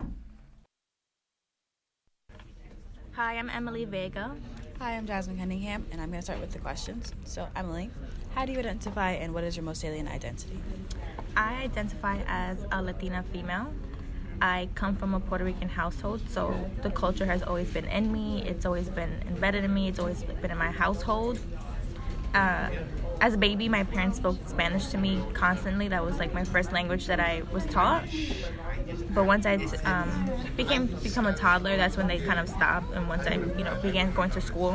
Hi, I'm Emily Vega. Hi, I'm Jasmine Cunningham, and I'm going to start with the questions. So, Emily, how do you identify and what is your most salient identity? I identify as a Latina female. I come from a Puerto Rican household, so the culture has always been in me. It's always been embedded in me. It's always been in my household. As a baby, my parents spoke Spanish to me constantly. That was like my first language that I was taught. But once I become a toddler, that's when they kind of stopped. And once I began going to school,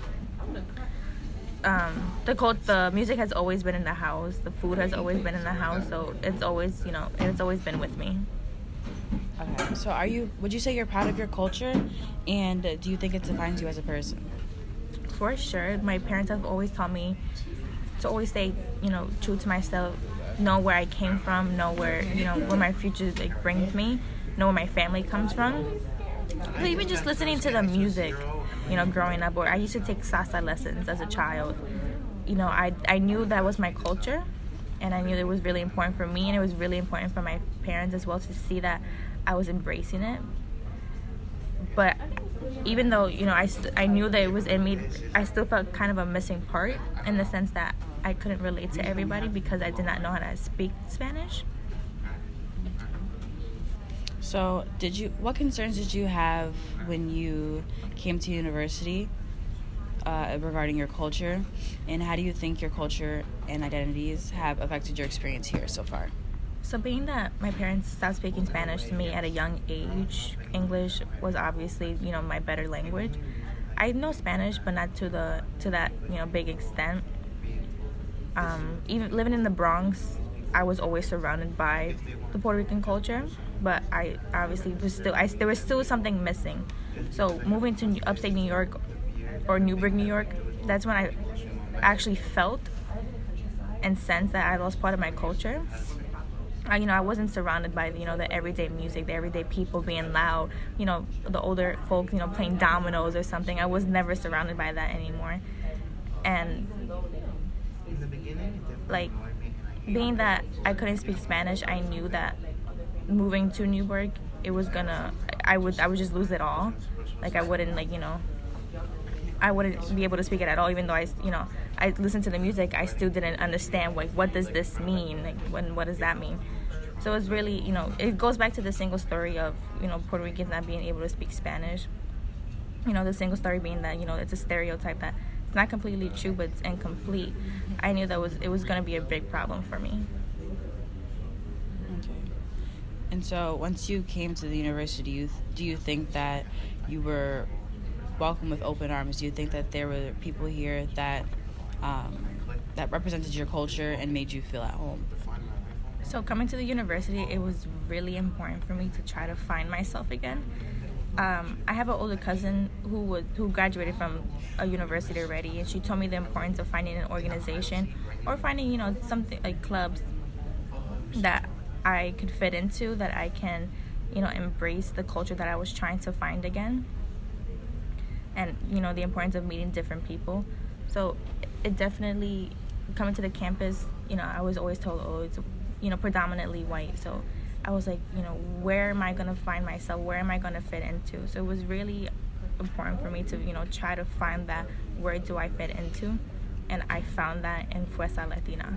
the music has always been in the house. The food has always been in the house. So it's always been with me. Okay. So would you say you're proud of your culture, and do you think it defines you as a person? For sure. My parents have always taught me to always stay, true to myself, know where I came from, know where my future brings me, know where my family comes from. But even just listening to the music, growing up, or I used to take salsa lessons as a child. I knew that was my culture, and I knew it was really important for me, and it was really important for my parents as well to see that I was embracing it. But even though, I knew that it was in me, I still felt kind of a missing part in the sense that I couldn't relate to everybody because I did not know how to speak Spanish. So what concerns did you have when you came to university regarding your culture, and how do you think your culture and identities have affected your experience here so far? So being that my parents stopped speaking Spanish to me at a young age, English was obviously, my better language. I know Spanish, but not to that, big extent. Even living in the Bronx, I was always surrounded by the Puerto Rican culture, but I obviously there was still something missing. So moving to upstate New York or Newburgh, New York, that's when I actually felt and sense that I lost part of my culture. I wasn't surrounded by, the everyday music, the everyday people being loud, the older folks, playing dominoes or something. I was never surrounded by that anymore. And, like, being that I couldn't speak Spanish, I knew that moving to Newburgh, I would just lose it all. Like, I wouldn't, I wouldn't be able to speak it at all, even though I listened to the music. I still didn't understand, like, what does this mean? Like, what does that mean? So it's really, it goes back to the single story of, Puerto Ricans not being able to speak Spanish. The single story being that, it's a stereotype that it's not completely true, but it's incomplete. I knew that it was going to be a big problem for me. Okay. And so once you came to the university, do you think that you were welcome with open arms? Do you think that there were people here that represented your culture and made you feel at home? So coming to the university, it was really important for me to try to find myself again. I have an older cousin who graduated from a university already, and she told me the importance of finding an organization or finding, something like clubs that I could fit into, that I can, embrace the culture that I was trying to find again. And, the importance of meeting different people. So it definitely, coming to the campus, I was always told, it's, predominantly white. So I was like, where am I going to find myself? Where am I going to fit into? So it was really important for me to, try to find that, where do I fit into? And I found that in Fuerza Latina.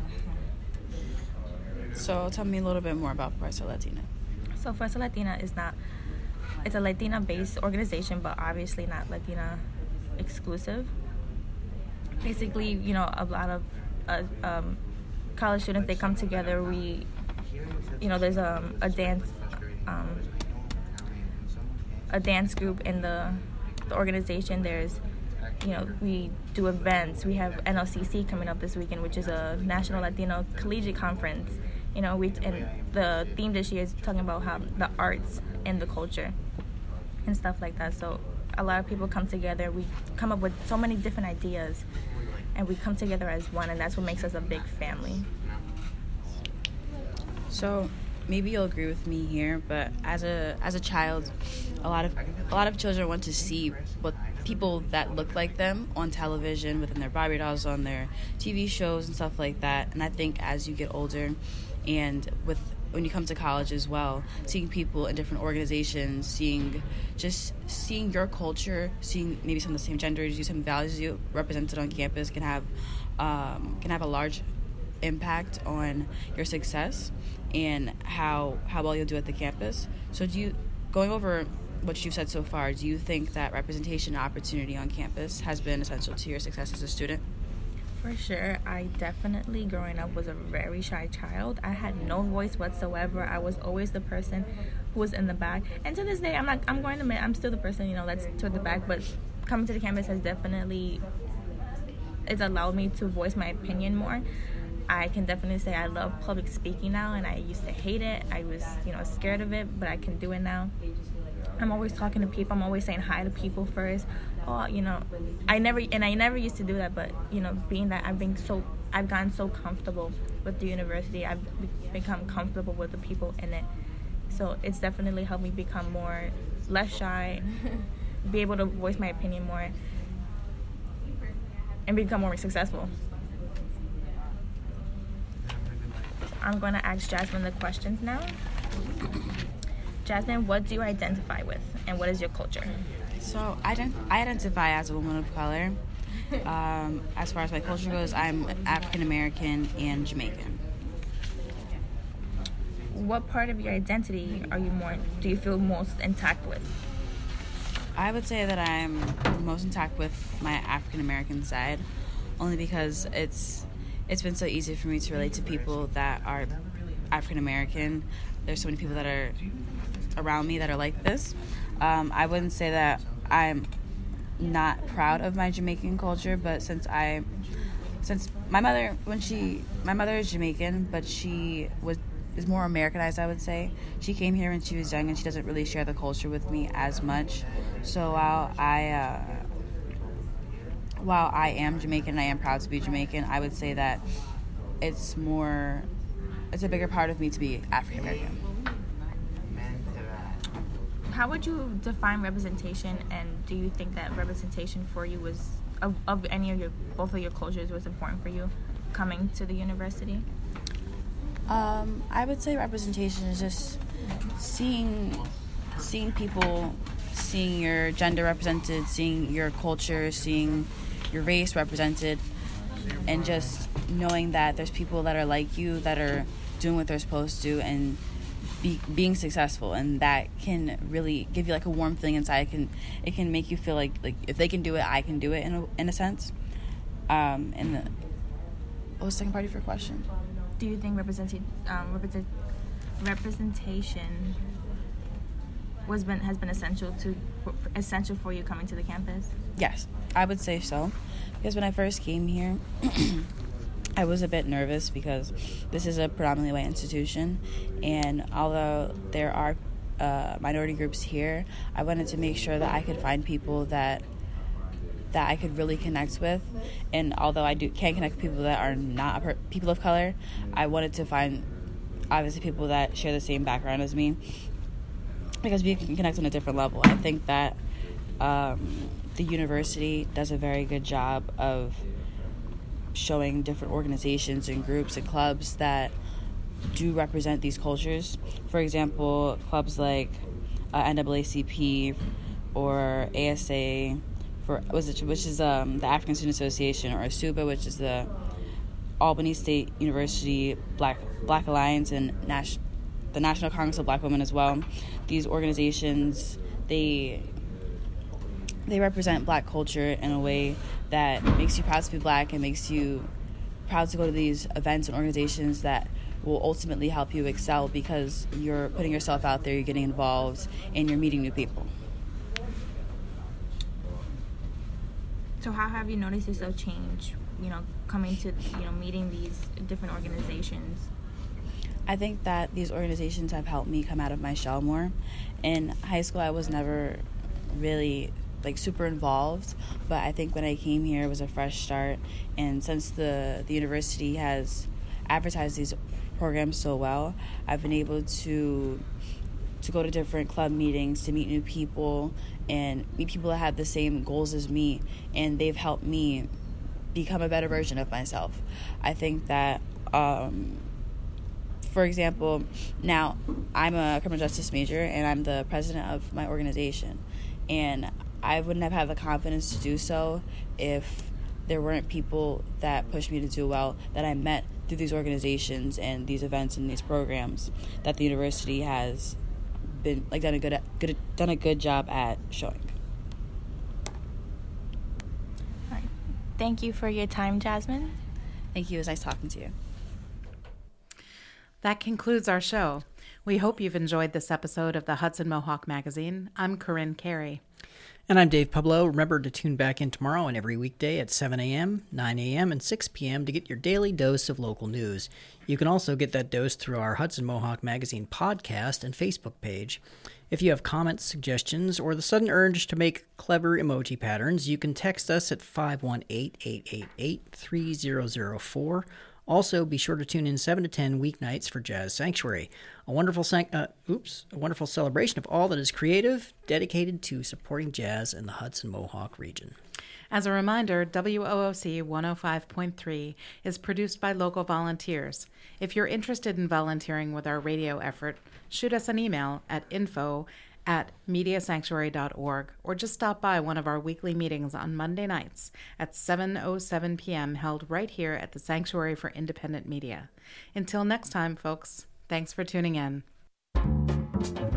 So tell me a little bit more about Fuerza Latina. So Fuerza Latina it's a Latina-based organization, but obviously not Latina exclusive. Basically, a lot of college students, they come together. There's a dance group in the organization. There's, we do events. We have NLCC coming up this weekend, which is a National Latino Collegiate Conference. And the theme this year is talking about how the arts and the culture and stuff like that. So a lot of people come together. We come up with so many different ideas, and we come together as one, and that's what makes us a big family. So maybe you'll agree with me here, but as a child, a lot of children want to see what people that look like them on television, within their Barbie dolls, on their TV shows and stuff like that. And I think as you get older, and when you come to college as well, seeing people in different organizations, seeing your culture, seeing maybe some of the same genders, some values you represented on campus can have a large impact on your success and how well you'll do at the campus. So going over what you've said so far, do you think that representation and opportunity on campus has been essential to your success as a student? For sure. I definitely, growing up, was a very shy child. I had no voice whatsoever. I was always the person who was in the back. And to this day, I'm going to admit, I'm still the person, that's toward the back. But coming to the campus has definitely, it's allowed me to voice my opinion more. I can definitely say I love public speaking now, and I used to hate it. I was, scared of it, but I can do it now. I'm always talking to people. I'm always saying hi to people first. I never used to do that, but being that I've gotten so comfortable with the university, I've become comfortable with the people in it. So it's definitely helped me become less shy, be able to voice my opinion more, and become more successful. I'm going to ask Jasmine the questions now. Jasmine, what do you identify with, and what is your culture? So I identify as a woman of color. As far as my culture goes, I'm African American and Jamaican. What part of your identity do you feel most intact with? I would say that I'm most intact with my African American side, only because it's been so easy for me to relate to people that are African American. There's so many people that are around me that are like this. I wouldn't say that I'm not proud of my Jamaican culture, but since my mother is Jamaican, but she is more Americanized, I would say. She came here when she was young, and she doesn't really share the culture with me as much. So while I am Jamaican and I am proud to be Jamaican, I would say that it's a bigger part of me to be African American. How would you define representation, and do you think that representation for you was of any of both of your cultures was important for you coming to the university? I would say representation is just seeing people, seeing your gender represented, seeing your culture, seeing your race represented, and just knowing that there's people that are like you that are doing what they're supposed to and being successful, and that can really give you like a warm feeling inside. It can make you feel like if they can do it, I can do it in a sense. What was the second part of your question? Do you think representation has been essential for you coming to the campus? Yes, I would say so. Because when I first came here, I was a bit nervous because this is a predominantly white institution, and although there are minority groups here, I wanted to make sure that I could find people that I could really connect with. And although I can't connect with people that are not people of color, I wanted to find obviously people that share the same background as me, because we can connect on a different level. I think that the university does a very good job of showing different organizations and groups and clubs that do represent these cultures. For example, clubs like NAACP or ASA, which is the African Student Association, or ASUBA, which is the Albany State University Black Alliance, and the National Congress of Black Women as well. These organizations, they represent Black culture in a way that makes you proud to be Black and makes you proud to go to these events and organizations that will ultimately help you excel, because you're putting yourself out there, you're getting involved, and you're meeting new people. So how have you noticed yourself change, coming to, meeting these different organizations? I think that these organizations have helped me come out of my shell more. In high school, I was never really super involved, but I think when I came here, it was a fresh start. And since the university has advertised these programs so well, I've been able to go to different club meetings, to meet new people, and meet people that have the same goals as me, and they've helped me become a better version of myself. I think that, for example, now I'm a criminal justice major, and I'm the president of my organization, and I wouldn't have had the confidence to do so if there weren't people that pushed me to do well, that I met through these organizations and these events and these programs that the university has been done a good job at showing. All right. Thank you for your time, Jasmine. Thank you. It was nice talking to you. That concludes our show. We hope you've enjoyed this episode of the Hudson Mohawk Magazine. I'm Corinne Carey. And I'm Dave Pueblo. Remember to tune back in tomorrow and every weekday at 7 a.m., 9 a.m., and 6 p.m. to get your daily dose of local news. You can also get that dose through our Hudson Mohawk Magazine podcast and Facebook page. If you have comments, suggestions, or the sudden urge to make clever emoji patterns, you can text us at 518-888-3004. Also, be sure to tune in 7 to 10 weeknights for Jazz Sanctuary, a wonderful celebration of all that is creative, dedicated to supporting jazz in the Hudson Mohawk region. As a reminder, WOOC 105.3 is produced by local volunteers. If you're interested in volunteering with our radio effort, shoot us an email at info@mediasanctuary.org, or just stop by one of our weekly meetings on Monday nights at 7:07 p.m. held right here at the Sanctuary for Independent Media. Until next time, folks, thanks for tuning in.